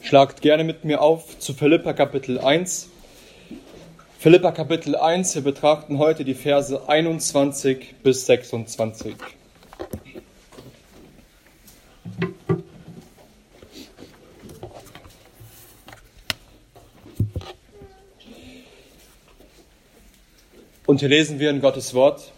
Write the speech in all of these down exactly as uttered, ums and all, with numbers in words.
Schlagt gerne mit mir auf zu Philipper Kapitel eins. Philipper Kapitel eins, wir betrachten heute die Verse einundzwanzig bis sechsundzwanzig. Und hier lesen wir in Gottes Wort: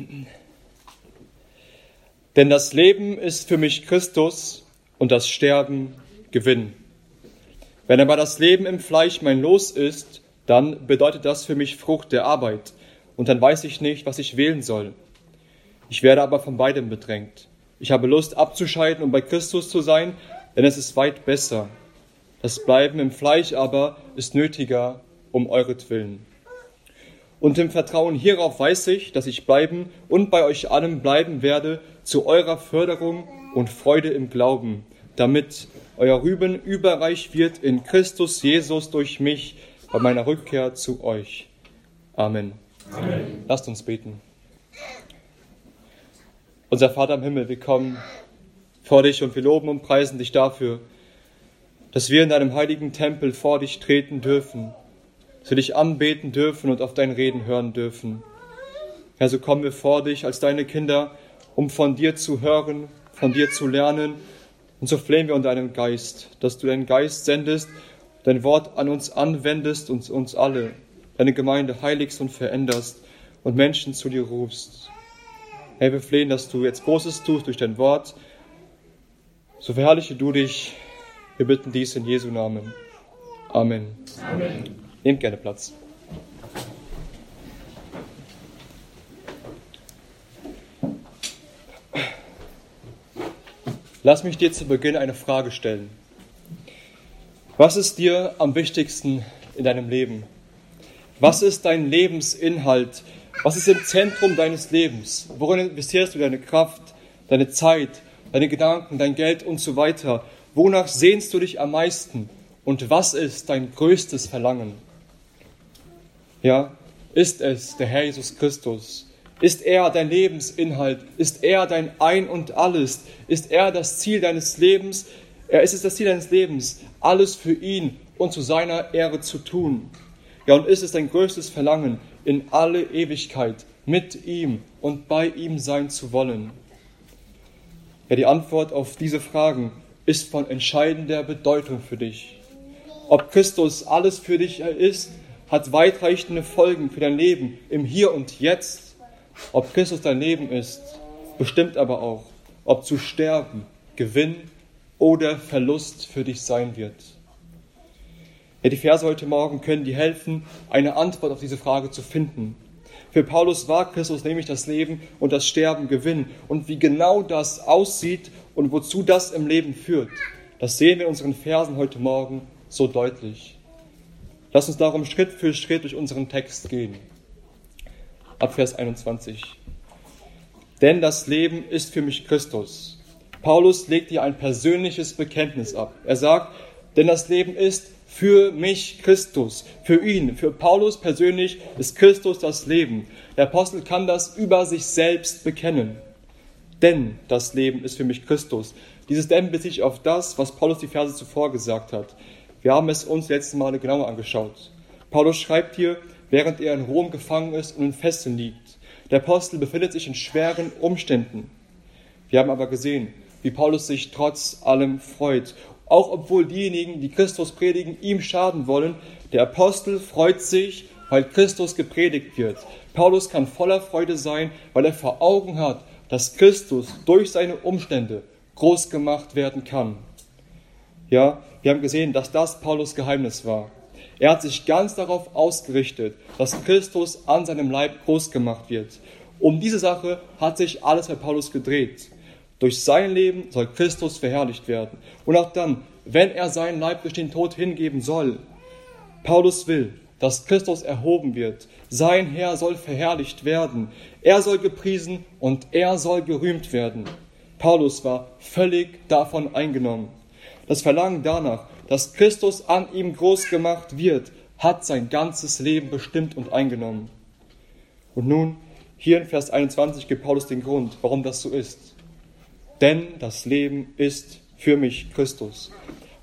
Denn das Leben ist für mich Christus und das Sterben Gewinn. Wenn aber das Leben im Fleisch mein Los ist, dann bedeutet das für mich Frucht der Arbeit, und dann weiß ich nicht, was ich wählen soll. Ich werde aber von beidem bedrängt. Ich habe Lust abzuscheiden und bei Christus zu sein, denn es ist weit besser. Das Bleiben im Fleisch aber ist nötiger um euretwillen. Und im Vertrauen hierauf weiß ich, dass ich bleiben und bei euch allen bleiben werde zu eurer Förderung und Freude im Glauben, damit euer Rühmen überreich wird in Christus Jesus durch mich bei meiner Rückkehr zu euch. Amen. Amen. Lasst uns beten. Unser Vater im Himmel, wir kommen vor dich und wir loben und preisen dich dafür, dass wir in deinem heiligen Tempel vor dich treten dürfen, dass wir dich anbeten dürfen und auf dein Reden hören dürfen. Herr, so kommen wir vor dich als deine Kinder, um von dir zu hören, von dir zu lernen. Und so flehen wir um deinen Geist, dass du deinen Geist sendest, dein Wort an uns anwendest und uns alle, deine Gemeinde heiligst und veränderst und Menschen zu dir rufst. Herr, wir flehen, dass du jetzt Großes tust durch dein Wort. So verherrliche du dich. Wir bitten dies in Jesu Namen. Amen. Amen. Nehmt gerne Platz. Lass mich dir zu Beginn eine Frage stellen. Was ist dir am wichtigsten in deinem Leben? Was ist dein Lebensinhalt? Was ist im Zentrum deines Lebens? Worin investierst du deine Kraft, deine Zeit, deine Gedanken, dein Geld und so weiter? Wonach sehnst du dich am meisten? Und was ist dein größtes Verlangen? Ja, ist es der Herr Jesus Christus? Ist er dein Lebensinhalt? Ist er dein Ein und Alles? Ist er das Ziel deines Lebens? Er ist es das Ziel deines Lebens, alles für ihn und zu seiner Ehre zu tun. Ja, und ist es dein größtes Verlangen, in alle Ewigkeit mit ihm und bei ihm sein zu wollen? Ja, die Antwort auf diese Fragen ist von entscheidender Bedeutung für dich. Ob Christus alles für dich ist, hat weitreichende Folgen für dein Leben im Hier und Jetzt. Ob Christus dein Leben ist, bestimmt aber auch, ob zu sterben Gewinn oder Verlust für dich sein wird. Ja, die Verse heute Morgen können dir helfen, eine Antwort auf diese Frage zu finden. Für Paulus war Christus nämlich das Leben und das Sterben Gewinn. Und wie genau das aussieht und wozu das im Leben führt, das sehen wir in unseren Versen heute Morgen so deutlich. Lass uns darum Schritt für Schritt durch unseren Text gehen. Ab Vers einundzwanzig. Denn das Leben ist für mich Christus. Paulus legt hier ein persönliches Bekenntnis ab. Er sagt, denn das Leben ist für mich Christus. Für ihn, für Paulus persönlich ist Christus das Leben. Der Apostel kann das über sich selbst bekennen. Denn das Leben ist für mich Christus. Dieses Denn bezieht sich auf das, was Paulus die Verse zuvor gesagt hat. Wir haben es uns die letzten Male genauer angeschaut. Paulus schreibt hier, während er in Rom gefangen ist und in Fesseln liegt. Der Apostel befindet sich in schweren Umständen. Wir haben aber gesehen, wie Paulus sich trotz allem freut. Auch obwohl diejenigen, die Christus predigen, ihm schaden wollen, der Apostel freut sich, weil Christus gepredigt wird. Paulus kann voller Freude sein, weil er vor Augen hat, dass Christus durch seine Umstände groß gemacht werden kann. Ja, wir haben gesehen, dass das Paulus Geheimnis war. Er hat sich ganz darauf ausgerichtet, dass Christus an seinem Leib groß gemacht wird. Um diese Sache hat sich alles bei Paulus gedreht. Durch sein Leben soll Christus verherrlicht werden. Und auch dann, wenn er seinen Leib durch den Tod hingeben soll. Paulus will, dass Christus erhoben wird. Sein Herr soll verherrlicht werden. Er soll gepriesen und er soll gerühmt werden. Paulus war völlig davon eingenommen. Das Verlangen danach, dass Christus an ihm groß gemacht wird, hat sein ganzes Leben bestimmt und eingenommen. Und nun, hier in Vers einundzwanzig gibt Paulus den Grund, warum das so ist. Denn das Leben ist für mich Christus.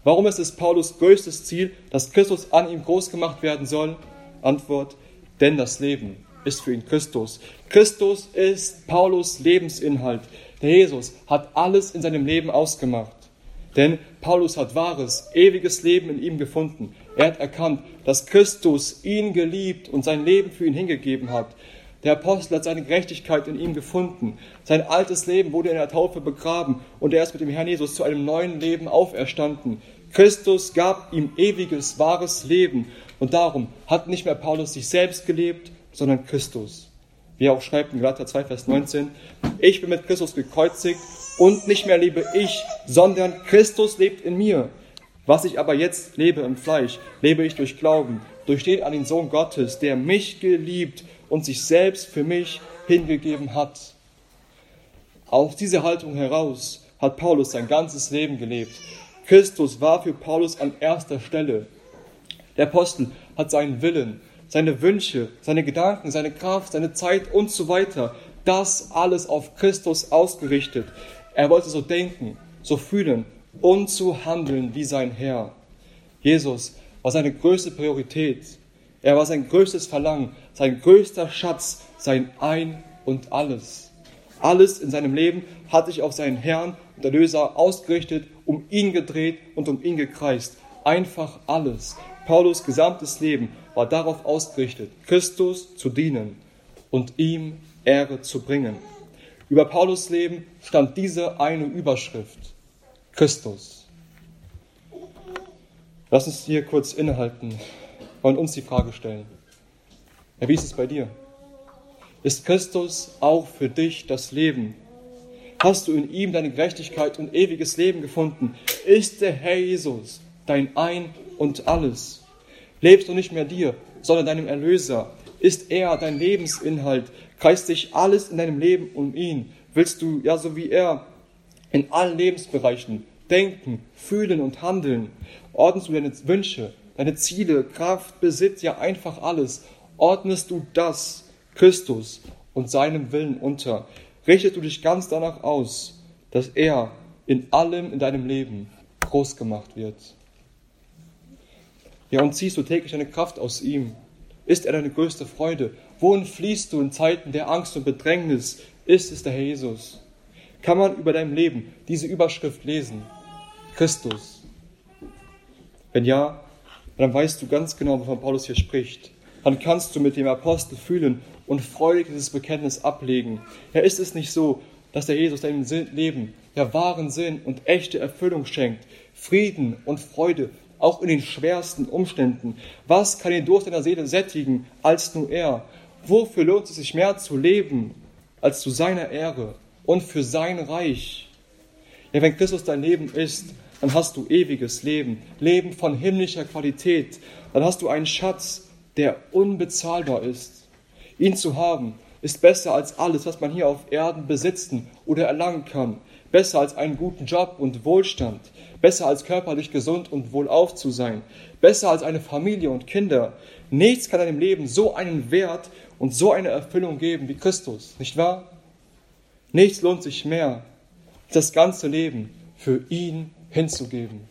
Warum ist es Paulus größtes Ziel, dass Christus an ihm groß gemacht werden soll? Antwort, denn das Leben ist für ihn Christus. Christus ist Paulus Lebensinhalt. Der Jesus hat alles in seinem Leben ausgemacht. Denn Paulus hat wahres, ewiges Leben in ihm gefunden. Er hat erkannt, dass Christus ihn geliebt und sein Leben für ihn hingegeben hat. Der Apostel hat seine Gerechtigkeit in ihm gefunden. Sein altes Leben wurde in der Taufe begraben und er ist mit dem Herrn Jesus zu einem neuen Leben auferstanden. Christus gab ihm ewiges, wahres Leben und darum hat nicht mehr Paulus sich selbst gelebt, sondern Christus. Wie er auch schreibt in Galater zwei, Vers neunzehn, ich bin mit Christus gekreuzigt und nicht mehr lebe ich, sondern Christus lebt in mir. Was ich aber jetzt lebe im Fleisch, lebe ich durch Glauben, durch den an den Sohn Gottes, der mich geliebt und sich selbst für mich hingegeben hat. Aus dieser Haltung heraus hat Paulus sein ganzes Leben gelebt. Christus war für Paulus an erster Stelle. Der Apostel hat seinen Willen, seine Wünsche, seine Gedanken, seine Kraft, seine Zeit und so weiter, das alles auf Christus ausgerichtet. Er wollte so denken, so fühlen und so handeln wie sein Herr. Jesus war seine größte Priorität. Er war sein größtes Verlangen, sein größter Schatz, sein Ein und Alles. Alles in seinem Leben hat sich auf seinen Herrn und Erlöser ausgerichtet, um ihn gedreht und um ihn gekreist. Einfach alles. Paulus' gesamtes Leben war darauf ausgerichtet, Christus zu dienen und ihm Ehre zu bringen. Über Paulus' Leben stand diese eine Überschrift: Christus. Lass uns hier kurz innehalten und uns die Frage stellen. Ja, wie ist es bei dir? Ist Christus auch für dich das Leben? Hast du in ihm deine Gerechtigkeit und ewiges Leben gefunden? Ist der Herr Jesus dein Ein und Alles? Lebst du nicht mehr dir, sondern deinem Erlöser? Ist er dein Lebensinhalt? Kreist sich alles in deinem Leben um ihn? Willst du, ja so wie er, in allen Lebensbereichen denken, fühlen und handeln? Ordnest du deine Wünsche, deine Ziele, Kraft, Besitz, ja einfach alles? Ordnest du das Christus und seinem Willen unter? Richtest du dich ganz danach aus, dass er in allem in deinem Leben groß gemacht wird? Ja, und ziehst du täglich deine Kraft aus ihm? Ist er deine größte Freude? Wohin fließt du in Zeiten der Angst und Bedrängnis? Ist es der Herr Jesus? Kann man über dein Leben diese Überschrift lesen? Christus. Wenn ja, dann weißt du ganz genau, wovon Paulus hier spricht. Dann kannst du mit dem Apostel fühlen und freudig dieses Bekenntnis ablegen. Ja, ist es nicht so, dass der Jesus deinem Leben ja wahren Sinn und echte Erfüllung schenkt, Frieden und Freude, auch in den schwersten Umständen? Was kann den Durst deiner Seele sättigen, als nur er? Wofür lohnt es sich mehr zu leben, als zu seiner Ehre und für sein Reich? Ja, wenn Christus dein Leben ist, dann hast du ewiges Leben, Leben von himmlischer Qualität. Dann hast du einen Schatz, der unbezahlbar ist. Ihn zu haben, ist besser als alles, was man hier auf Erden besitzen oder erlangen kann. Besser als einen guten Job und Wohlstand. Besser als körperlich gesund und wohlauf zu sein. Besser als eine Familie und Kinder. Nichts kann deinem Leben so einen Wert und so eine Erfüllung geben wie Christus, nicht wahr? Nichts lohnt sich mehr, das ganze Leben für ihn hinzugeben.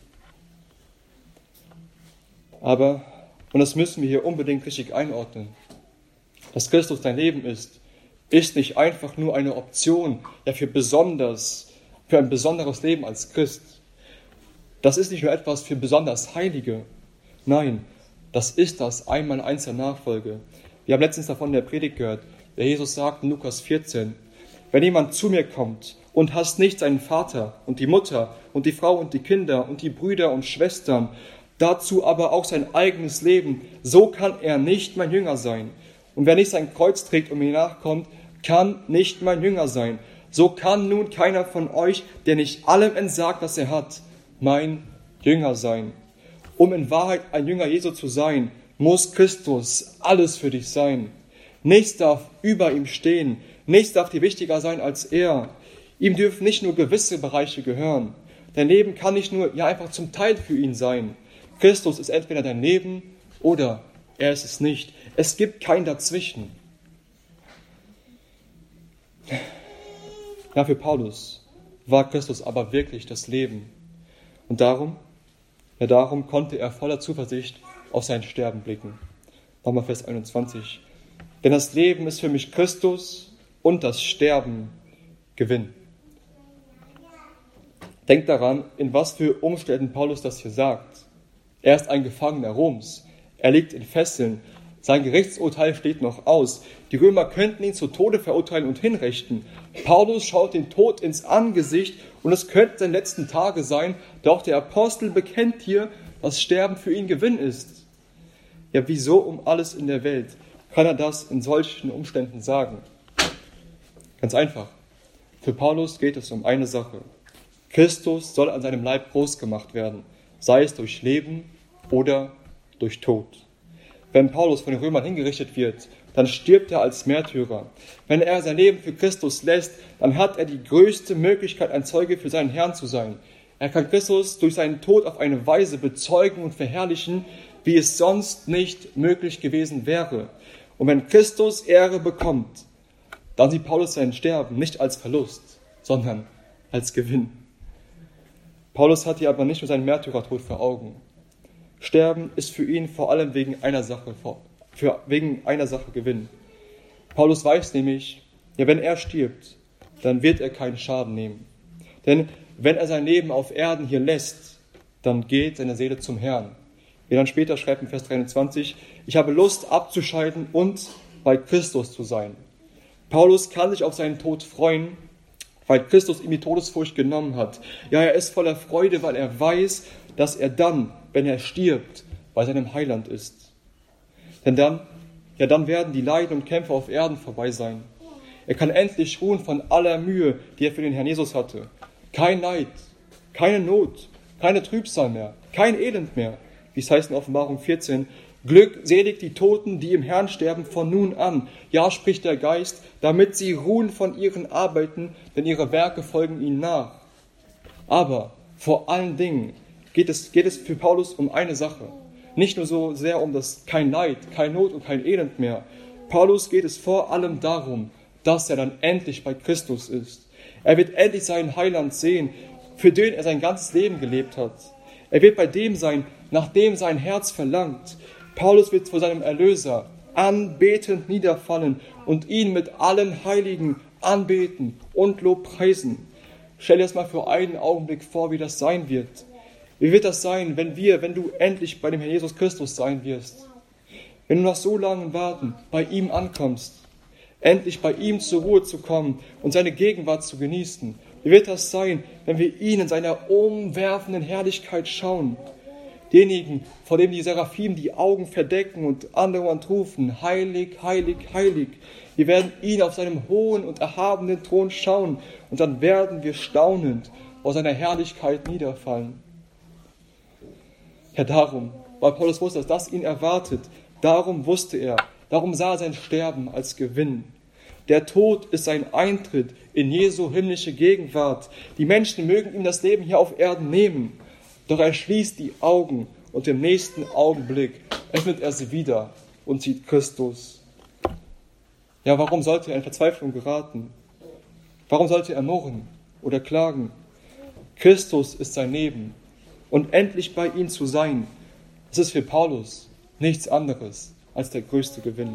Aber, und das müssen wir hier unbedingt richtig einordnen, dass Christus dein Leben ist, ist nicht einfach nur eine Option, ja für besonders, für ein besonderes Leben als Christ. Das ist nicht nur etwas für besonders Heilige. Nein, das ist das Einmaleins der Nachfolge. Wir haben letztens davon in der Predigt gehört, der Jesus sagt in Lukas vierzehn, wenn jemand zu mir kommt und hasst nicht seinen Vater und die Mutter und die Frau und die Kinder und die Brüder und Schwestern, dazu aber auch sein eigenes Leben, so kann er nicht mein Jünger sein. Und wer nicht sein Kreuz trägt und mir nachkommt, kann nicht mein Jünger sein. So kann nun keiner von euch, der nicht allem entsagt, was er hat, mein Jünger sein. Um in Wahrheit ein Jünger Jesu zu sein, muss Christus alles für dich sein. Nichts darf über ihm stehen, nichts darf dir wichtiger sein als er. Ihm dürfen nicht nur gewisse Bereiche gehören. Dein Leben kann nicht nur ja einfach zum Teil für ihn sein. Christus ist entweder dein Leben oder er ist es nicht. Es gibt kein Dazwischen. Ja, für Paulus war Christus aber wirklich das Leben. Und darum Ja, darum konnte er voller Zuversicht auf sein Sterben blicken. Nochmal Vers einundzwanzig. Denn das Leben ist für mich Christus und das Sterben Gewinn. Denkt daran, in was für Umständen Paulus das hier sagt. Er ist ein Gefangener Roms. Er liegt in Fesseln. Sein Gerichtsurteil steht noch aus. Die Römer könnten ihn zu Tode verurteilen und hinrichten. Paulus schaut den Tod ins Angesicht und es könnten seine letzten Tage sein. Doch der Apostel bekennt hier, dass Sterben für ihn Gewinn ist. Ja, wieso um alles in der Welt kann er das in solchen Umständen sagen? Ganz einfach. Für Paulus geht es um eine Sache. Christus soll an seinem Leib groß gemacht werden, sei es durch Leben oder durch Tod. Wenn Paulus von den Römern hingerichtet wird, dann stirbt er als Märtyrer. Wenn er sein Leben für Christus lässt, dann hat er die größte Möglichkeit, ein Zeuge für seinen Herrn zu sein. Er kann Christus durch seinen Tod auf eine Weise bezeugen und verherrlichen, wie es sonst nicht möglich gewesen wäre. Und wenn Christus Ehre bekommt, dann sieht Paulus sein Sterben nicht als Verlust, sondern als Gewinn. Paulus hat hier aber nicht nur seinen Märtyrertod vor Augen. Sterben ist für ihn vor allem wegen einer Sache, für, wegen einer Sache Gewinn. Paulus weiß nämlich, ja, wenn er stirbt, dann wird er keinen Schaden nehmen. Denn wenn er sein Leben auf Erden hier lässt, dann geht seine Seele zum Herrn. Wie dann später schreibt in Vers dreiundzwanzig, ich habe Lust abzuscheiden und bei Christus zu sein. Paulus kann sich auf seinen Tod freuen, weil Christus ihm die Todesfurcht genommen hat. Ja, er ist voller Freude, weil er weiß, dass er dann, wenn er stirbt, bei seinem Heiland ist. Denn dann, ja, dann werden die Leiden und Kämpfe auf Erden vorbei sein. Er kann endlich ruhen von aller Mühe, die er für den Herrn Jesus hatte. Kein Leid, keine Not, keine Trübsal mehr, kein Elend mehr. Wie es heißt in Offenbarung vierzehn, glückselig die Toten, die im Herrn sterben von nun an. Ja, spricht der Geist, damit sie ruhen von ihren Arbeiten, denn ihre Werke folgen ihnen nach. Aber vor allen Dingen geht es, geht es für Paulus um eine Sache. Nicht nur so sehr um das kein Leid, kein Not und kein Elend mehr. Paulus geht es vor allem darum, dass er dann endlich bei Christus ist. Er wird endlich seinen Heiland sehen, für den er sein ganzes Leben gelebt hat. Er wird bei dem sein, nach dem sein Herz verlangt. Paulus wird vor seinem Erlöser anbetend niederfallen und ihn mit allen Heiligen anbeten und lobpreisen. Stell dir das mal für einen Augenblick vor, wie das sein wird. Wie wird das sein, wenn wir, wenn du endlich bei dem Herrn Jesus Christus sein wirst? Wenn du nach so langem Warten bei ihm ankommst, endlich bei ihm zur Ruhe zu kommen und seine Gegenwart zu genießen. Wie wird das sein, wenn wir ihn in seiner umwerfenden Herrlichkeit schauen? Denjenigen, vor dem die Seraphim die Augen verdecken und andauernd rufen, heilig, heilig, heilig. Wir werden ihn auf seinem hohen und erhabenen Thron schauen und dann werden wir staunend vor seiner Herrlichkeit niederfallen. Ja, darum, weil Paulus wusste, dass das ihn erwartet, darum wusste er, darum sah er sein Sterben als Gewinn. Der Tod ist sein Eintritt in Jesu himmlische Gegenwart. Die Menschen mögen ihm das Leben hier auf Erden nehmen, doch er schließt die Augen und im nächsten Augenblick öffnet er sie wieder und sieht Christus. Ja, warum sollte er in Verzweiflung geraten? Warum sollte er murren oder klagen? Christus ist sein Leben und endlich bei ihm zu sein, das ist für Paulus nichts anderes als der größte Gewinn.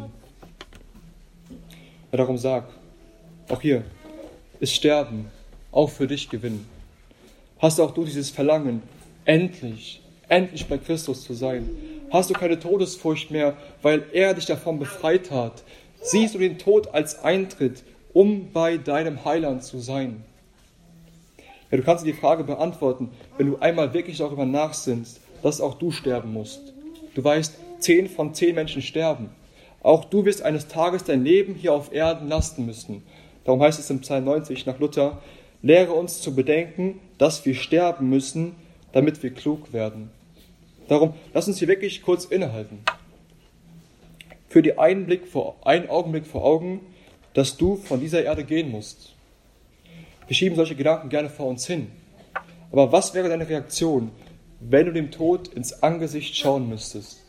Ja, darum sag, auch hier ist Sterben auch für dich Gewinn. Hast auch du dieses Verlangen, endlich, endlich bei Christus zu sein? Hast du keine Todesfurcht mehr, weil er dich davon befreit hat? Siehst du den Tod als Eintritt, um bei deinem Heiland zu sein? Ja, du kannst dir die Frage beantworten, wenn du einmal wirklich darüber nachsinnst, dass auch du sterben musst. Du weißt, zehn von zehn Menschen sterben. Auch du wirst eines Tages dein Leben hier auf Erden lasten müssen. Darum heißt es im Psalm neunzig nach Luther, lehre uns zu bedenken, dass wir sterben müssen, damit wir klug werden. Darum, lass uns hier wirklich kurz innehalten. Für die einen, Blick vor, einen Augenblick vor Augen, dass du von dieser Erde gehen musst. Wir schieben solche Gedanken gerne vor uns hin. Aber was wäre deine Reaktion, wenn du dem Tod ins Angesicht schauen müsstest?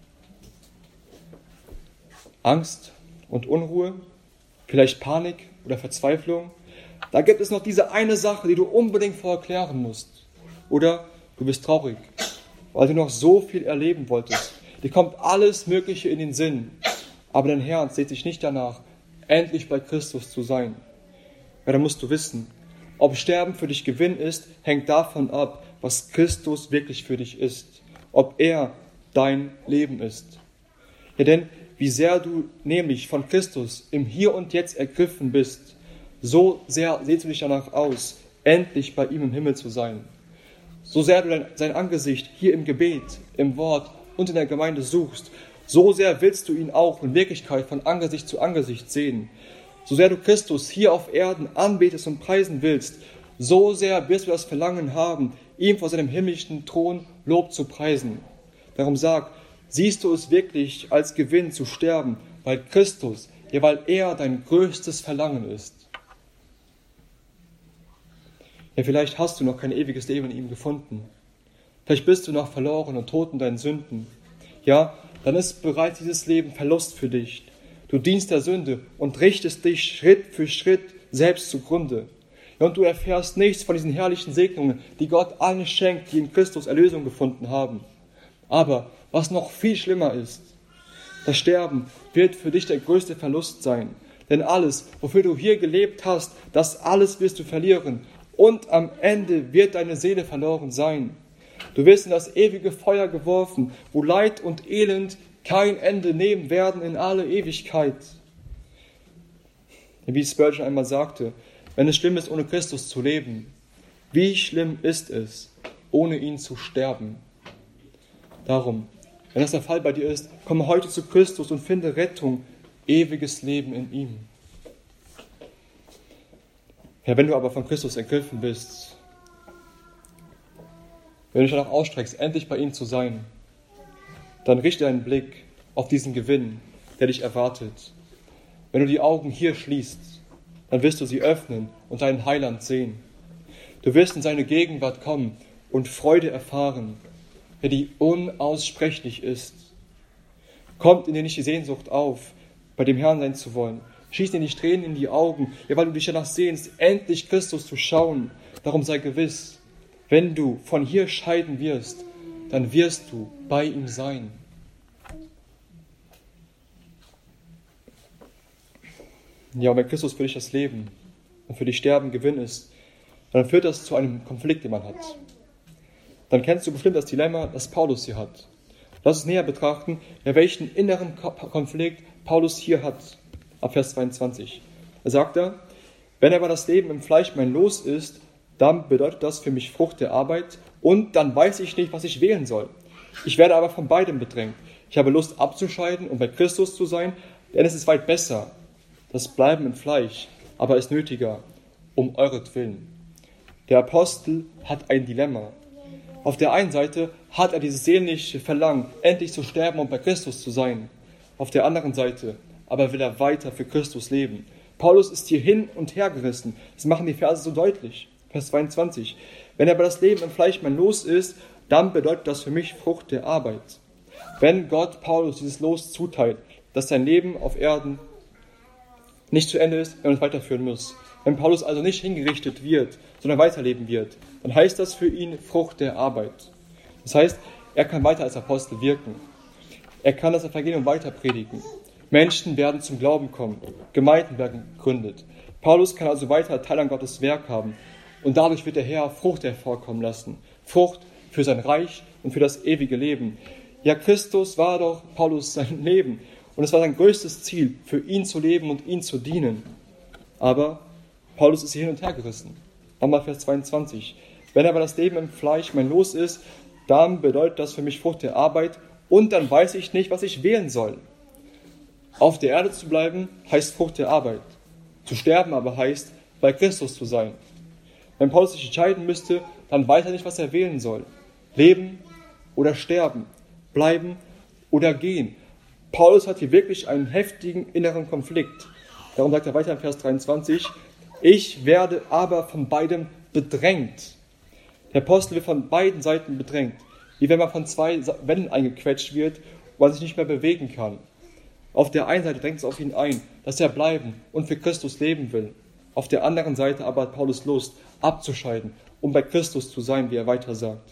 Angst und Unruhe, vielleicht Panik oder Verzweiflung. Da gibt es noch diese eine Sache, die du unbedingt vorher klären musst. Oder du bist traurig, weil du noch so viel erleben wolltest. Dir kommt alles Mögliche in den Sinn, aber dein Herz sehnt sich nicht danach, endlich bei Christus zu sein. Ja, dann musst du wissen, ob Sterben für dich Gewinn ist, hängt davon ab, was Christus wirklich für dich ist, ob er dein Leben ist. Ja, denn wie sehr du nämlich von Christus im Hier und Jetzt ergriffen bist, so sehr sehnst du dich danach aus, endlich bei ihm im Himmel zu sein. So sehr du dein, sein Angesicht hier im Gebet, im Wort und in der Gemeinde suchst, so sehr willst du ihn auch in Wirklichkeit von Angesicht zu Angesicht sehen. So sehr du Christus hier auf Erden anbetest und preisen willst, so sehr wirst du das Verlangen haben, ihm vor seinem himmlischen Thron Lob zu preisen. Darum sag, siehst du es wirklich als Gewinn zu sterben, weil Christus, ja, weil er dein größtes Verlangen ist. Ja, vielleicht hast du noch kein ewiges Leben in ihm gefunden. Vielleicht bist du noch verloren und tot in deinen Sünden. Ja, dann ist bereits dieses Leben Verlust für dich. Du dienst der Sünde und richtest dich Schritt für Schritt selbst zugrunde. Ja, und du erfährst nichts von diesen herrlichen Segnungen, die Gott allen schenkt, die in Christus Erlösung gefunden haben. Aber was noch viel schlimmer ist, das Sterben wird für dich der größte Verlust sein. Denn alles, wofür du hier gelebt hast, das alles wirst du verlieren. Und am Ende wird deine Seele verloren sein. Du wirst in das ewige Feuer geworfen, wo Leid und Elend kein Ende nehmen werden in alle Ewigkeit. Wie Spurgeon einmal sagte, wenn es schlimm ist, ohne Christus zu leben, wie schlimm ist es, ohne ihn zu sterben. Darum, wenn das der Fall bei dir ist, komme heute zu Christus und finde Rettung, ewiges Leben in ihm. Ja, wenn du aber von Christus ergriffen bist, wenn du dich danach ausstreckst, endlich bei ihm zu sein, dann richte deinen Blick auf diesen Gewinn, der dich erwartet. Wenn du die Augen hier schließt, dann wirst du sie öffnen und deinen Heiland sehen. Du wirst in seine Gegenwart kommen und Freude erfahren, der die unaussprechlich ist. Kommt in dir nicht die Sehnsucht auf, bei dem Herrn sein zu wollen. Schieß dir nicht Tränen in die Augen, ja, weil du dich danach sehnst, endlich Christus zu schauen. Darum sei gewiss, wenn du von hier scheiden wirst, dann wirst du bei ihm sein. Ja, und wenn Christus für dich das Leben und für dich Sterben Gewinn ist, dann führt das zu einem Konflikt, den man hat. Dann kennst du bestimmt das Dilemma, das Paulus hier hat. Lass uns näher betrachten, ja, welchen inneren Konflikt Paulus hier hat. Ab Vers zweiundzwanzig. Er sagt da, wenn aber das Leben im Fleisch mein Los ist, dann bedeutet das für mich Frucht der Arbeit und dann weiß ich nicht, was ich wählen soll. Ich werde aber von beidem bedrängt. Ich habe Lust abzuscheiden und bei Christus zu sein, denn es ist weit besser. Das Bleiben im Fleisch aber ist nötiger, um euretwillen. Der Apostel hat ein Dilemma. Auf der einen Seite hat er dieses sehnliche Verlangen, endlich zu sterben und bei Christus zu sein. Auf der anderen Seite aber will er weiter für Christus leben. Paulus ist hier hin und her gerissen. Das machen die Verse so deutlich. Vers zweiundzwanzig. Wenn aber das Leben im Fleisch mein Los ist, dann bedeutet das für mich Frucht der Arbeit. Wenn Gott Paulus dieses Los zuteilt, dass sein Leben auf Erden nicht zu Ende ist, wenn er es weiterführen muss. Wenn Paulus also nicht hingerichtet wird, sondern weiterleben wird, dann heißt das für ihn Frucht der Arbeit. Das heißt, er kann weiter als Apostel wirken. Er kann das Evangelium weiter predigen. Menschen werden zum Glauben kommen. Gemeinden werden gegründet. Paulus kann also weiter Teil an Gottes Werk haben. Und dadurch wird der Herr Frucht hervorkommen lassen. Frucht für sein Reich und für das ewige Leben. Ja, Christus war doch Paulus sein Leben. Und es war sein größtes Ziel, für ihn zu leben und ihn zu dienen. Aber Paulus ist hier hin und her gerissen. Nochmal Vers zweiundzwanzig. Wenn aber das Leben im Fleisch mein Los ist, dann bedeutet das für mich Frucht der Arbeit und dann weiß ich nicht, was ich wählen soll. Auf der Erde zu bleiben, heißt Frucht der Arbeit. Zu sterben aber heißt, bei Christus zu sein. Wenn Paulus sich entscheiden müsste, dann weiß er nicht, was er wählen soll. Leben oder sterben, bleiben oder gehen. Paulus hat hier wirklich einen heftigen inneren Konflikt. Darum sagt er weiter in Vers dreiundzwanzig, ich werde aber von beidem bedrängt. Der Apostel wird von beiden Seiten bedrängt, wie wenn man von zwei Wänden eingequetscht wird und man sich nicht mehr bewegen kann. Auf der einen Seite drängt es auf ihn ein, dass er bleiben und für Christus leben will. Auf der anderen Seite aber hat Paulus Lust, abzuscheiden, um bei Christus zu sein, wie er weiter sagt.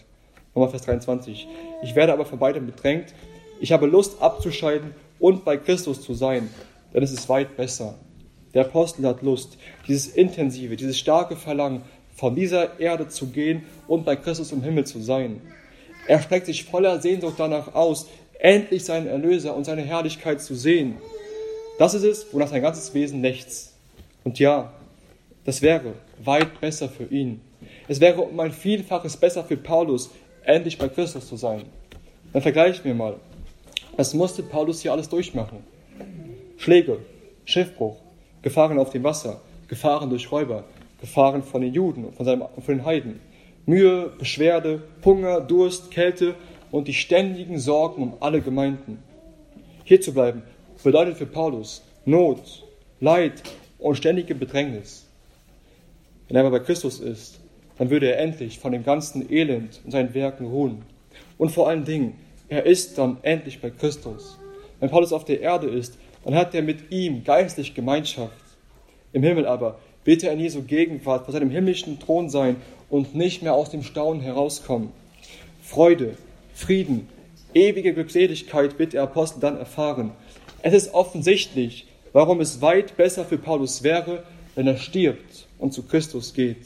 Nochmal Vers dreiundzwanzig. Ich werde aber von beidem bedrängt. Ich habe Lust abzuscheiden und bei Christus zu sein, denn es ist weit besser. Der Apostel hat Lust, dieses intensive, dieses starke Verlangen, von dieser Erde zu gehen und bei Christus im Himmel zu sein. Er streckt sich voller Sehnsucht danach aus, endlich seinen Erlöser und seine Herrlichkeit zu sehen. Das ist es, wonach sein ganzes Wesen lechzt. Und ja, das wäre weit besser für ihn. Es wäre um ein Vielfaches besser für Paulus, endlich bei Christus zu sein. Dann vergleichen wir mal. Was musste Paulus hier alles durchmachen? Schläge, Schiffbruch, Gefahren auf dem Wasser, Gefahren durch Räuber, Gefahren von den Juden und von, seinem, von den Heiden, Mühe, Beschwerde, Hunger, Durst, Kälte und die ständigen Sorgen um alle Gemeinden. Hier zu bleiben bedeutet für Paulus Not, Leid und ständige Bedrängnis. Wenn er aber bei Christus ist, dann würde er endlich von dem ganzen Elend und seinen Werken ruhen. Und vor allen Dingen, er ist dann endlich bei Christus. Wenn Paulus auf der Erde ist, dann hat er mit ihm geistlich Gemeinschaft. Im Himmel aber wird er in Jesu Gegenwart vor seinem himmlischen Thron sein und nicht mehr aus dem Staunen herauskommen. Freude, Frieden, ewige Glückseligkeit wird der Apostel dann erfahren. Es ist offensichtlich, warum es weit besser für Paulus wäre, wenn er stirbt und zu Christus geht.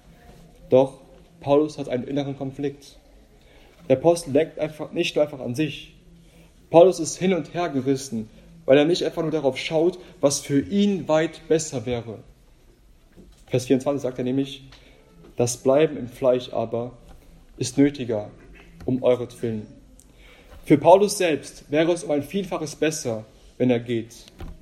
Doch Paulus hat einen inneren Konflikt. Der Apostel denkt einfach nicht nur einfach an sich. Paulus ist hin und her gerissen, weil er nicht einfach nur darauf schaut, was für ihn weit besser wäre. Vers vierundzwanzig sagt er nämlich, das Bleiben im Fleisch aber ist nötiger, um euretwillen. Für Paulus selbst wäre es um ein Vielfaches besser, wenn er geht.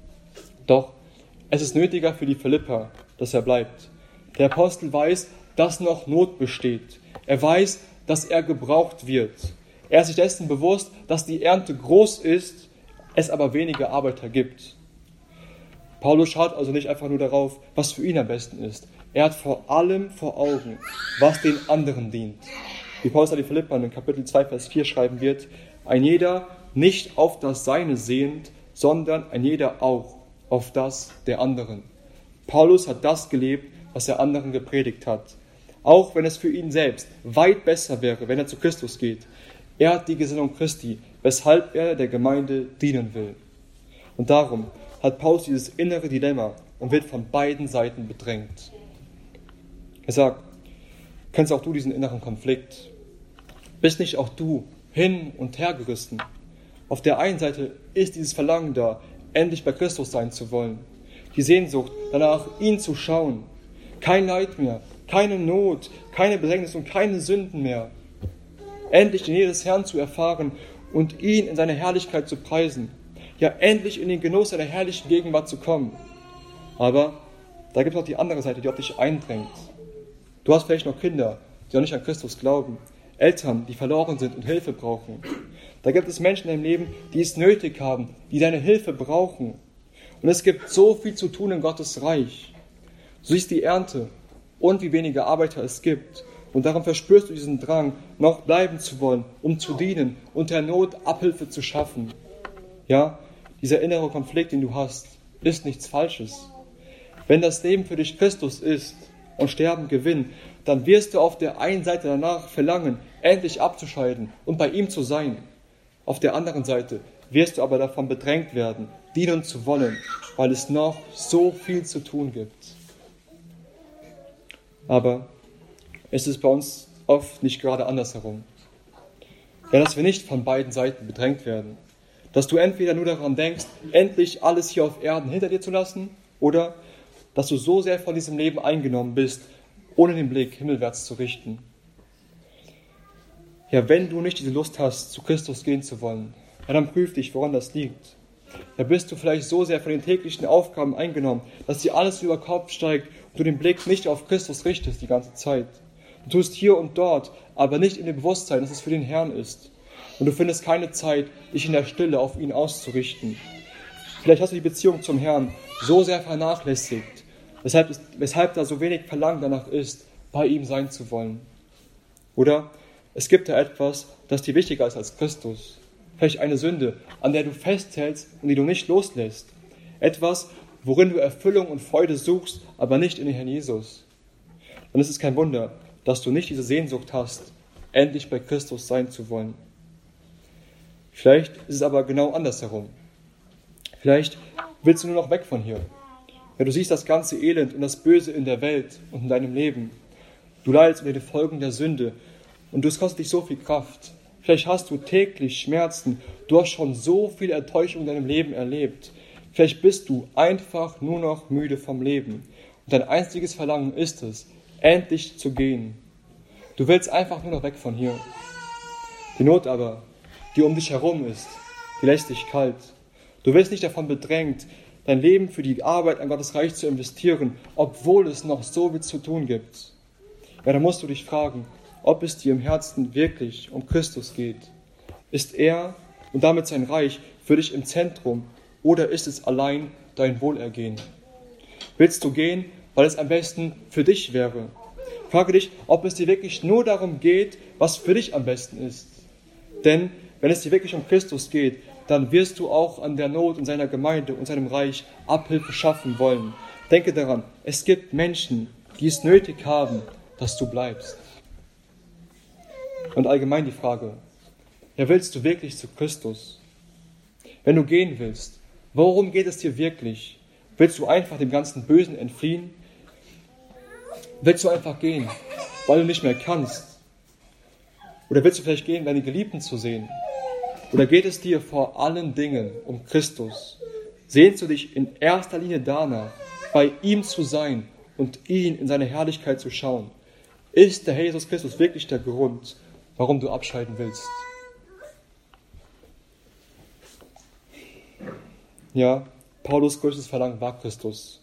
Doch es ist nötiger für die Philipper, dass er bleibt. Der Apostel weiß, dass noch Not besteht. Er weiß, dass er gebraucht wird. Er ist sich dessen bewusst, dass die Ernte groß ist, es aber wenige Arbeiter gibt. Paulus schaut also nicht einfach nur darauf, was für ihn am besten ist. Er hat vor allem vor Augen, was den anderen dient. Wie Paulus an die Philipper in Kapitel zwei, Vers vier schreiben wird, ein jeder nicht auf das Seine sehend, sondern ein jeder auch auf das der anderen. Paulus hat das gelebt, was er anderen gepredigt hat. Auch wenn es für ihn selbst weit besser wäre, wenn er zu Christus geht. Er hat die Gesinnung Christi, weshalb er der Gemeinde dienen will. Und darum hat Paulus dieses innere Dilemma und wird von beiden Seiten bedrängt. Er sagt, kennst auch du diesen inneren Konflikt? Bist nicht auch du hin und her gerissen? Auf der einen Seite ist dieses Verlangen da, endlich bei Christus sein zu wollen. Die Sehnsucht danach, ihn zu schauen. Kein Leid mehr, keine Not, keine Bedrängnis und keine Sünden mehr. Endlich die Nähe des Herrn zu erfahren und ihn in seiner Herrlichkeit zu preisen. Ja, endlich in den Genuss seiner herrlichen Gegenwart zu kommen. Aber da gibt es auch die andere Seite, die auf dich eindrängt. Du hast vielleicht noch Kinder, die noch nicht an Christus glauben. Eltern, die verloren sind und Hilfe brauchen. Da gibt es Menschen in deinem Leben, die es nötig haben, die deine Hilfe brauchen. Und es gibt so viel zu tun in Gottes Reich. Du siehst die Ernte und wie wenige Arbeiter es gibt. Und darum verspürst du diesen Drang, noch bleiben zu wollen, um zu dienen und der Not Abhilfe zu schaffen. Ja, dieser innere Konflikt, den du hast, ist nichts Falsches. Wenn das Leben für dich Christus ist und Sterben Gewinn, dann wirst du auf der einen Seite danach verlangen, endlich abzuscheiden und bei ihm zu sein. Auf der anderen Seite wirst du aber davon bedrängt werden, dienen zu wollen, weil es noch so viel zu tun gibt. Aber es ist bei uns oft nicht gerade andersherum. Ja, dass wir nicht von beiden Seiten bedrängt werden. Dass du entweder nur daran denkst, endlich alles hier auf Erden hinter dir zu lassen, oder dass du so sehr von diesem Leben eingenommen bist, ohne den Blick himmelwärts zu richten. Ja, wenn du nicht diese Lust hast, zu Christus gehen zu wollen, ja, dann prüf dich, woran das liegt. Da bist du vielleicht so sehr von den täglichen Aufgaben eingenommen, dass dir alles über Kopf steigt und du den Blick nicht auf Christus richtest die ganze Zeit. Du tust hier und dort, aber nicht in dem Bewusstsein, dass es für den Herrn ist. Und du findest keine Zeit, dich in der Stille auf ihn auszurichten. Vielleicht hast du die Beziehung zum Herrn so sehr vernachlässigt, weshalb, es, weshalb da so wenig Verlangen danach ist, bei ihm sein zu wollen. Oder es gibt da etwas, das dir wichtiger ist als Christus. Vielleicht eine Sünde, an der du festhältst und die du nicht loslässt. Etwas, worin du Erfüllung und Freude suchst, aber nicht in den Herrn Jesus. Dann ist es kein Wunder, dass du nicht diese Sehnsucht hast, endlich bei Christus sein zu wollen. Vielleicht ist es aber genau andersherum. Vielleicht willst du nur noch weg von hier. Ja, du siehst das ganze Elend und das Böse in der Welt und in deinem Leben. Du leidest unter den Folgen der Sünde und es kostet dich so viel Kraft. Vielleicht hast du täglich Schmerzen. Du hast schon so viel Enttäuschung in deinem Leben erlebt. Vielleicht bist du einfach nur noch müde vom Leben. Und dein einziges Verlangen ist es, endlich zu gehen. Du willst einfach nur noch weg von hier. Die Not aber, die um dich herum ist, die lässt dich kalt. Du wirst nicht davon bedrängt, dein Leben für die Arbeit an Gottes Reich zu investieren, obwohl es noch so viel zu tun gibt. Ja, dann musst du dich fragen, ob es dir im Herzen wirklich um Christus geht. Ist er und damit sein Reich für dich im Zentrum oder ist es allein dein Wohlergehen? Willst du gehen, weil es am besten für dich wäre? Frage dich, ob es dir wirklich nur darum geht, was für dich am besten ist. Denn wenn es dir wirklich um Christus geht, dann wirst du auch an der Not in seiner Gemeinde und seinem Reich Abhilfe schaffen wollen. Denke daran, es gibt Menschen, die es nötig haben, dass du bleibst. Und allgemein die Frage, ja, willst du wirklich zu Christus? Wenn du gehen willst, worum geht es dir wirklich? Willst du einfach dem ganzen Bösen entfliehen? Willst du einfach gehen, weil du nicht mehr kannst? Oder willst du vielleicht gehen, deine Geliebten zu sehen? Oder geht es dir vor allen Dingen um Christus? Sehnst du dich in erster Linie danach, bei ihm zu sein und ihn in seine Herrlichkeit zu schauen? Ist der Herr Jesus Christus wirklich der Grund, warum du abscheiden willst? Ja, Paulus' größtes Verlangen war Christus.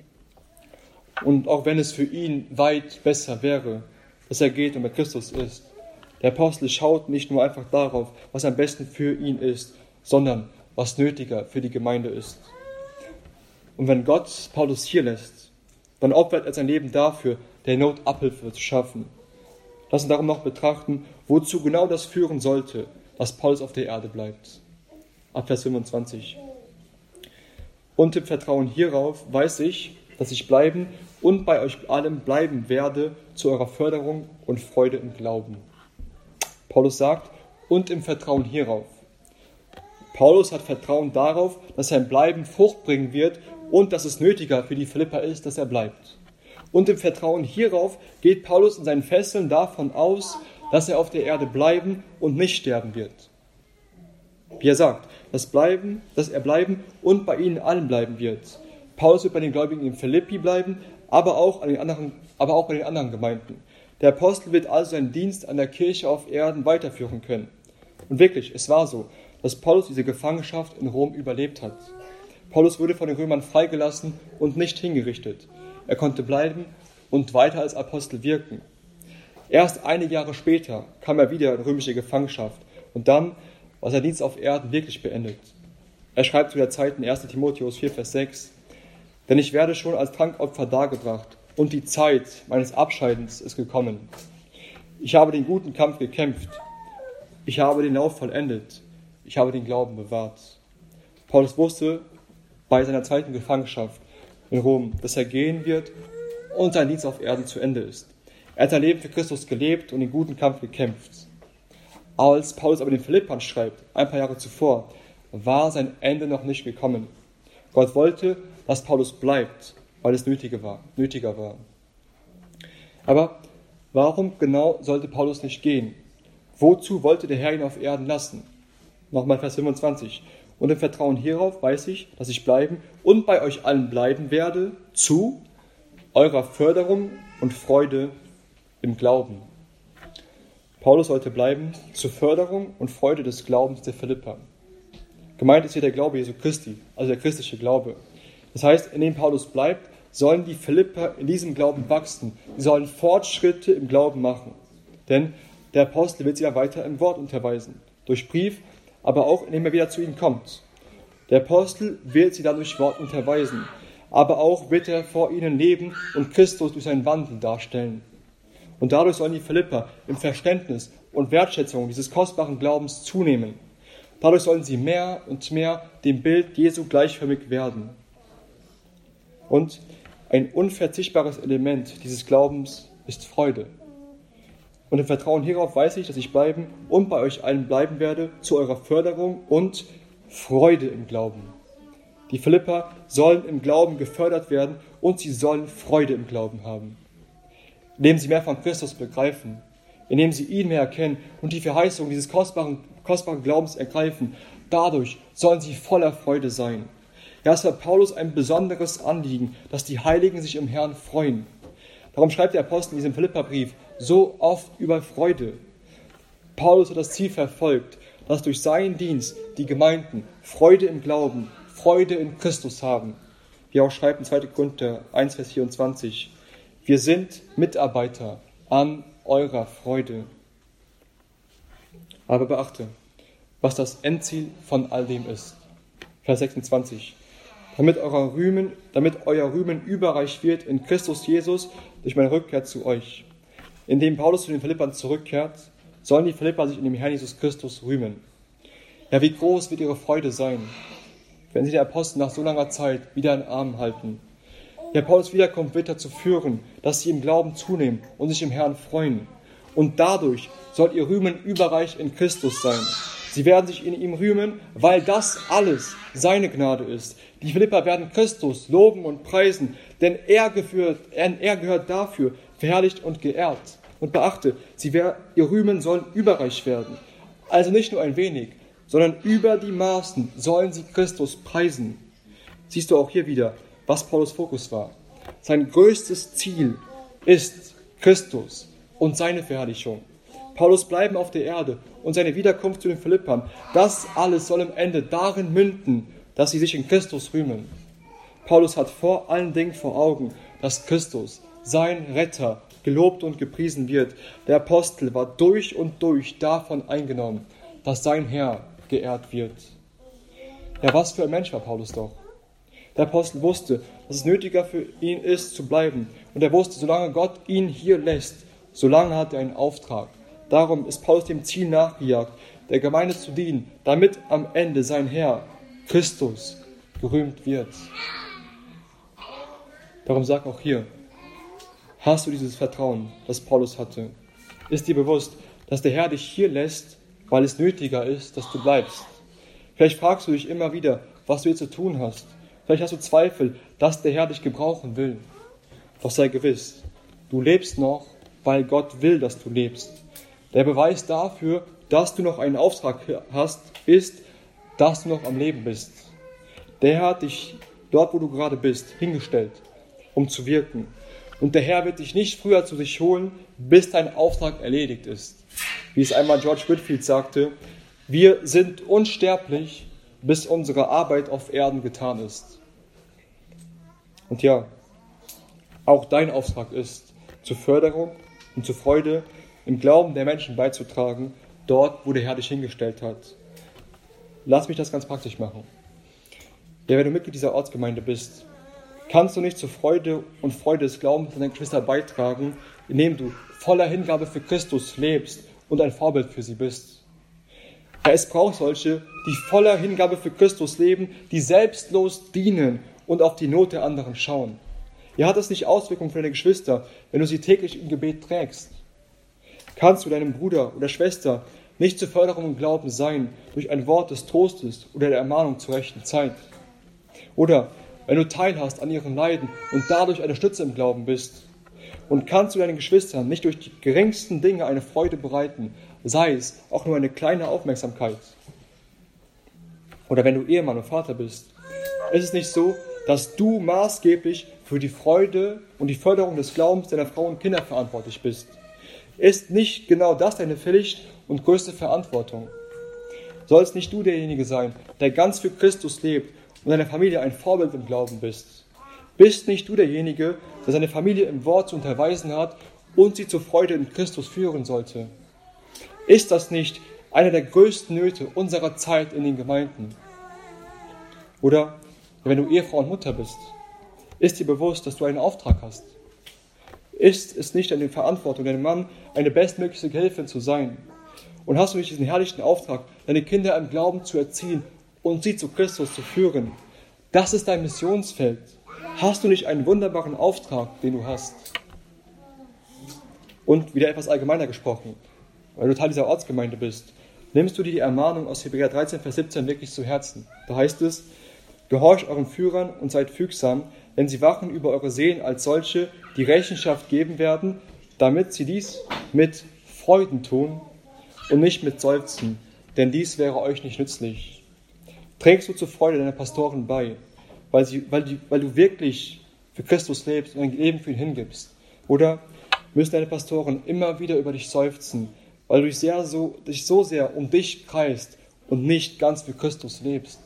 Und auch wenn es für ihn weit besser wäre, dass er geht und bei Christus ist, der Apostel schaut nicht nur einfach darauf, was am besten für ihn ist, sondern was nötiger für die Gemeinde ist. Und wenn Gott Paulus hier lässt, dann opfert er sein Leben dafür, der Not Abhilfe zu schaffen. Lass uns darum noch betrachten, wozu genau das führen sollte, dass Paulus auf der Erde bleibt. Ab Vers fünfundzwanzig. Und im Vertrauen hierauf weiß ich, dass ich bleiben und bei euch allem bleiben werde zu eurer Förderung und Freude im Glauben. Paulus sagt, und im Vertrauen hierauf. Paulus hat Vertrauen darauf, dass sein Bleiben Frucht bringen wird und dass es nötiger für die Philipper ist, dass er bleibt. Und im Vertrauen hierauf geht Paulus in seinen Fesseln davon aus, dass er auf der Erde bleiben und nicht sterben wird. Wie er sagt, dass, bleiben, dass er bleiben und bei ihnen allen bleiben wird. Paulus wird bei den Gläubigen in Philippi bleiben, aber auch, an den anderen, aber auch bei den anderen Gemeinden. Der Apostel wird also seinen Dienst an der Kirche auf Erden weiterführen können. Und wirklich, es war so, dass Paulus diese Gefangenschaft in Rom überlebt hat. Paulus wurde von den Römern freigelassen und nicht hingerichtet. Er konnte bleiben und weiter als Apostel wirken. Erst einige Jahre später kam er wieder in römische Gefangenschaft und dann war sein Dienst auf Erden wirklich beendet. Er schreibt zu der Zeit in erster Timotheus vier, Vers sechs, denn ich werde schon als Trankopfer dargebracht und die Zeit meines Abscheidens ist gekommen. Ich habe den guten Kampf gekämpft. Ich habe den Lauf vollendet. Ich habe den Glauben bewahrt. Paulus wusste bei seiner Zeit in Gefangenschaft in Rom, dass er gehen wird und sein Dienst auf Erden zu Ende ist. Er hat sein Leben für Christus gelebt und den guten Kampf gekämpft. Als Paulus aber den Philippern schreibt, ein paar Jahre zuvor, war sein Ende noch nicht gekommen. Gott wollte, dass Paulus bleibt, weil es nötiger war, nötiger war. Aber warum genau sollte Paulus nicht gehen? Wozu wollte der Herr ihn auf Erden lassen? Nochmal Vers fünfundzwanzig. Und im Vertrauen hierauf weiß ich, dass ich bleiben und bei euch allen bleiben werde, zu eurer Förderung und Freude im Glauben. Paulus sollte bleiben zur Förderung und Freude des Glaubens der Philipper. Gemeint ist hier der Glaube Jesu Christi, also der christliche Glaube. Das heißt, indem Paulus bleibt, sollen die Philipper in diesem Glauben wachsen. Sie sollen Fortschritte im Glauben machen. Denn der Apostel wird sie ja weiter im Wort unterweisen. Durch Brief, aber auch indem er wieder zu ihnen kommt. Der Apostel wird sie dadurch Wort unterweisen. Aber auch wird er vor ihnen leben und Christus durch seinen Wandel darstellen. Und dadurch sollen die Philipper im Verständnis und Wertschätzung dieses kostbaren Glaubens zunehmen. Dadurch sollen sie mehr und mehr dem Bild Jesu gleichförmig werden. Und ein unverzichtbares Element dieses Glaubens ist Freude. Und im Vertrauen hierauf weiß ich, dass ich bleiben und bei euch allen bleiben werde, zu eurer Förderung und Freude im Glauben. Die Philipper sollen im Glauben gefördert werden und sie sollen Freude im Glauben haben. Indem sie mehr von Christus begreifen, indem sie ihn mehr erkennen und die Verheißung dieses kostbaren, kostbaren Glaubens ergreifen, dadurch sollen sie voller Freude sein. Ja, es war Paulus ein besonderes Anliegen, dass die Heiligen sich im Herrn freuen. Darum schreibt der Apostel in diesem Philipperbrief so oft über Freude. Paulus hat das Ziel verfolgt, dass durch seinen Dienst die Gemeinden Freude im Glauben, Freude in Christus haben. Wie auch schreibt in zweiter Korinther eins, Vers vierundzwanzig, wir sind Mitarbeiter an eurer Freude. Aber beachte, was das Endziel von all dem ist. Vers sechsundzwanzig. Damit, euer Rühmen, damit euer Rühmen überreich wird in Christus Jesus durch meine Rückkehr zu euch. Indem Paulus zu den Philippern zurückkehrt, sollen die Philipper sich in dem Herrn Jesus Christus rühmen. Ja, wie groß wird ihre Freude sein, wenn sie den Apostel nach so langer Zeit wieder in den Arm halten. Ja, Paulus wiederkommt wird dazu führen, dass sie im Glauben zunehmen und sich im Herrn freuen. Und dadurch soll ihr Rühmen überreich in Christus sein. Sie werden sich in ihm rühmen, weil das alles seine Gnade ist. Die Philipper werden Christus loben und preisen, denn er, geführt, er gehört dafür, verherrlicht und geehrt. Und beachte, sie werden, ihr Rühmen soll überreich werden. Also nicht nur ein wenig, sondern über die Maßen sollen sie Christus preisen. Siehst du auch hier wieder, was Paulus Fokus war. Sein größtes Ziel ist Christus und seine Verherrlichung. Paulus bleiben auf der Erde und seine Wiederkunft zu den Philippern, das alles soll am Ende darin münden, dass sie sich in Christus rühmen. Paulus hat vor allen Dingen vor Augen, dass Christus, sein Retter, gelobt und gepriesen wird. Der Apostel war durch und durch davon eingenommen, dass sein Herr geehrt wird. Ja, was für ein Mensch war Paulus doch. Der Apostel wusste, dass es nötiger für ihn ist, zu bleiben. Und er wusste, solange Gott ihn hier lässt, solange hat er einen Auftrag. Darum ist Paulus dem Ziel nachgejagt, der Gemeinde zu dienen, damit am Ende sein Herr, Christus, gerühmt wird. Darum sag auch hier, hast du dieses Vertrauen, das Paulus hatte? Ist dir bewusst, dass der Herr dich hier lässt, weil es nötiger ist, dass du bleibst? Vielleicht fragst du dich immer wieder, was du hier zu tun hast. Vielleicht hast du Zweifel, dass der Herr dich gebrauchen will. Doch sei gewiss, du lebst noch, weil Gott will, dass du lebst. Der Beweis dafür, dass du noch einen Auftrag hast, ist, dass du noch am Leben bist. Der Herr hat dich dort, wo du gerade bist, hingestellt, um zu wirken. Und der Herr wird dich nicht früher zu sich holen, bis dein Auftrag erledigt ist. Wie es einmal George Whitefield sagte, wir sind unsterblich, bis unsere Arbeit auf Erden getan ist. Und ja, auch dein Auftrag ist, zur Förderung und zur Freude im Glauben der Menschen beizutragen, dort, wo der Herr dich hingestellt hat. Lass mich das ganz praktisch machen. Ja, wenn du Mitglied dieser Ortsgemeinde bist, kannst du nicht zur Freude und Freude des Glaubens deiner Geschwister beitragen, indem du voller Hingabe für Christus lebst und ein Vorbild für sie bist. Ja, es braucht solche, die voller Hingabe für Christus leben, die selbstlos dienen und auf die Not der anderen schauen. Ja, hat das nicht Auswirkungen für deine Geschwister, wenn du sie täglich im Gebet trägst? Kannst du deinem Bruder oder Schwester nicht zur Förderung im Glauben sein, durch ein Wort des Trostes oder der Ermahnung zur rechten Zeit? Oder wenn du teilhast an ihren Leiden und dadurch eine Stütze im Glauben bist? Und kannst du deinen Geschwistern nicht durch die geringsten Dinge eine Freude bereiten, sei es auch nur eine kleine Aufmerksamkeit? Oder wenn du Ehemann und Vater bist, ist es nicht so, dass du maßgeblich für die Freude und die Förderung des Glaubens deiner Frau und Kinder verantwortlich bist? Ist nicht genau das deine Pflicht und größte Verantwortung? Sollst nicht du derjenige sein, der ganz für Christus lebt und deiner Familie ein Vorbild im Glauben bist? Bist nicht du derjenige, der seine Familie im Wort zu unterweisen hat und sie zur Freude in Christus führen sollte? Ist das nicht einer der größten Nöte unserer Zeit in den Gemeinden? Oder wenn du Ehefrau und Mutter bist, ist dir bewusst, dass du einen Auftrag hast? Ist es nicht deine Verantwortung, deinem Mann eine bestmögliche Gehilfin zu sein? Und hast du nicht diesen herrlichen Auftrag, deine Kinder im Glauben zu erziehen und sie zu Christus zu führen? Das ist dein Missionsfeld. Hast du nicht einen wunderbaren Auftrag, den du hast? Und wieder etwas allgemeiner gesprochen, weil du Teil dieser Ortsgemeinde bist, nimmst du dir die Ermahnung aus Hebräer dreizehn, Vers siebzehn wirklich zu Herzen. Da heißt es, gehorcht euren Führern und seid fügsam, denn sie wachen über eure Seelen als solche, die Rechenschaft geben werden, damit sie dies mit Freuden tun und nicht mit Seufzen, denn dies wäre euch nicht nützlich. Trägst du zur Freude deiner Pastoren bei, weil, sie, weil, die, weil du wirklich für Christus lebst und dein Leben für ihn hingibst? Oder müssen deine Pastoren immer wieder über dich seufzen, weil du dich, sehr so, dich so sehr um dich kreist und nicht ganz für Christus lebst?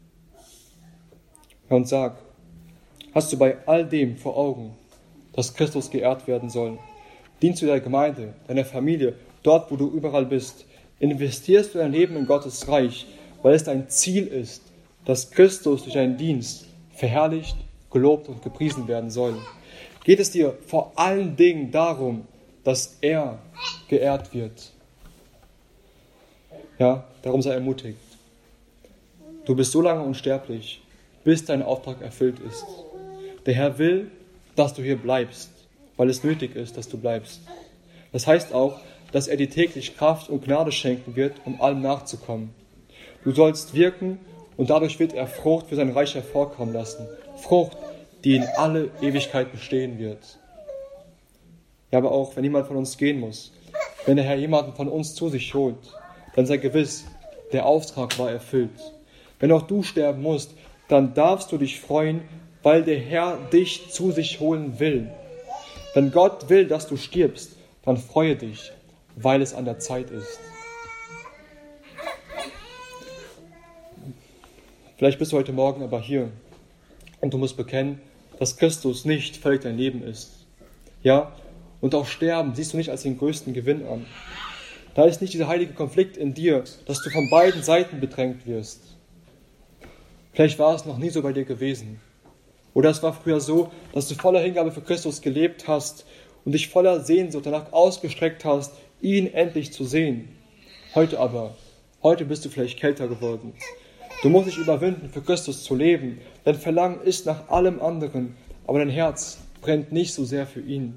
Hör und sag, hast du bei all dem vor Augen, dass Christus geehrt werden soll? Dienst du deiner Gemeinde, deiner Familie, dort, wo du überall bist? Investierst du dein Leben in Gottes Reich, weil es dein Ziel ist, dass Christus durch deinen Dienst verherrlicht, gelobt und gepriesen werden soll? Geht es dir vor allen Dingen darum, dass er geehrt wird? Ja, darum sei ermutigt. Du bist so lange unsterblich, bis dein Auftrag erfüllt ist. Der Herr will, dass du hier bleibst, weil es nötig ist, dass du bleibst. Das heißt auch, dass er dir täglich Kraft und Gnade schenken wird, um allem nachzukommen. Du sollst wirken und dadurch wird er Frucht für sein Reich hervorkommen lassen. Frucht, die in alle Ewigkeit bestehen wird. Ja, aber auch, wenn jemand von uns gehen muss, wenn der Herr jemanden von uns zu sich holt, dann sei gewiss, der Auftrag war erfüllt. Wenn auch du sterben musst, dann darfst du dich freuen, weil der Herr dich zu sich holen will. Wenn Gott will, dass du stirbst, dann freue dich, weil es an der Zeit ist. Vielleicht bist du heute Morgen aber hier und du musst bekennen, dass Christus nicht völlig dein Leben ist. Ja, und auch Sterben siehst du nicht als den größten Gewinn an. Da ist nicht dieser heilige Konflikt in dir, dass du von beiden Seiten bedrängt wirst. Vielleicht war es noch nie so bei dir gewesen. Oder es war früher so, dass du voller Hingabe für Christus gelebt hast und dich voller Sehnsucht danach ausgestreckt hast, ihn endlich zu sehen. Heute aber, heute bist du vielleicht kälter geworden. Du musst dich überwinden, für Christus zu leben. Dein Verlangen ist nach allem anderen, aber dein Herz brennt nicht so sehr für ihn.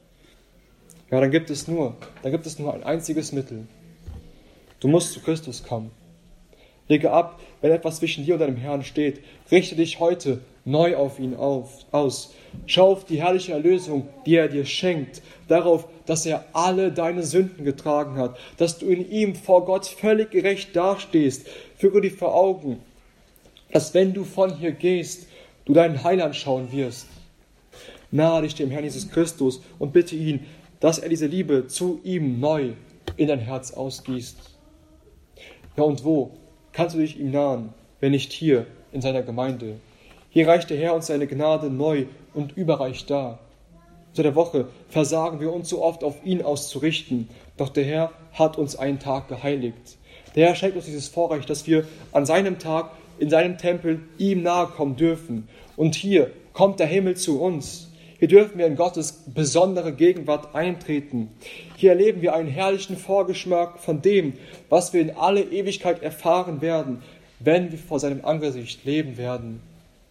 Ja, dann gibt es nur, dann gibt es nur ein einziges Mittel. Du musst zu Christus kommen. Lege ab, wenn etwas zwischen dir und deinem Herrn steht. Richte dich heute neu auf ihn auf, aus. Schau auf die herrliche Erlösung, die er dir schenkt. Darauf, dass er alle deine Sünden getragen hat. Dass du in ihm vor Gott völlig gerecht dastehst. Führe dir vor Augen, dass wenn du von hier gehst, du deinen Heiland schauen wirst. Nahe dich dem Herrn Jesus Christus und bitte ihn, dass er diese Liebe zu ihm neu in dein Herz ausgießt. Ja, und wo kannst du dich ihm nahen, wenn nicht hier in seiner Gemeinde? Hier reicht der Herr uns seine Gnade neu und überreich dar. Zu der Woche versagen wir uns so oft auf ihn auszurichten, doch der Herr hat uns einen Tag geheiligt. Der Herr schenkt uns dieses Vorrecht, dass wir an seinem Tag in seinem Tempel ihm nahe kommen dürfen. Und hier kommt der Himmel zu uns. Hier dürfen wir in Gottes besondere Gegenwart eintreten. Hier erleben wir einen herrlichen Vorgeschmack von dem, was wir in alle Ewigkeit erfahren werden, wenn wir vor seinem Angesicht leben werden.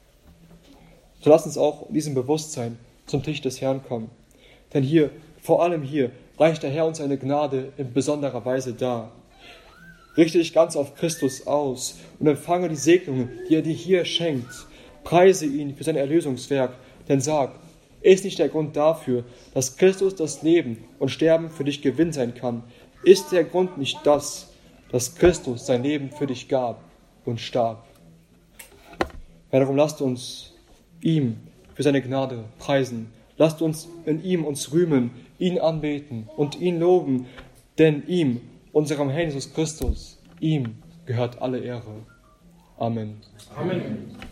So lasst uns auch in diesem Bewusstsein zum Tisch des Herrn kommen. Denn hier, vor allem hier, reicht der Herr uns seine Gnade in besonderer Weise dar. Richte dich ganz auf Christus aus und empfange die Segnungen, die er dir hier schenkt. Preise ihn für sein Erlösungswerk, denn sag, ist nicht der Grund dafür, dass Christus das Leben und Sterben für dich Gewinn sein kann? Ist der Grund nicht das, dass Christus sein Leben für dich gab und starb? Ja, darum lasst uns ihm für seine Gnade preisen. Lasst uns in ihm uns rühmen, ihn anbeten und ihn loben, denn ihm, unserem Herrn Jesus Christus, ihm gehört alle Ehre. Amen. Amen.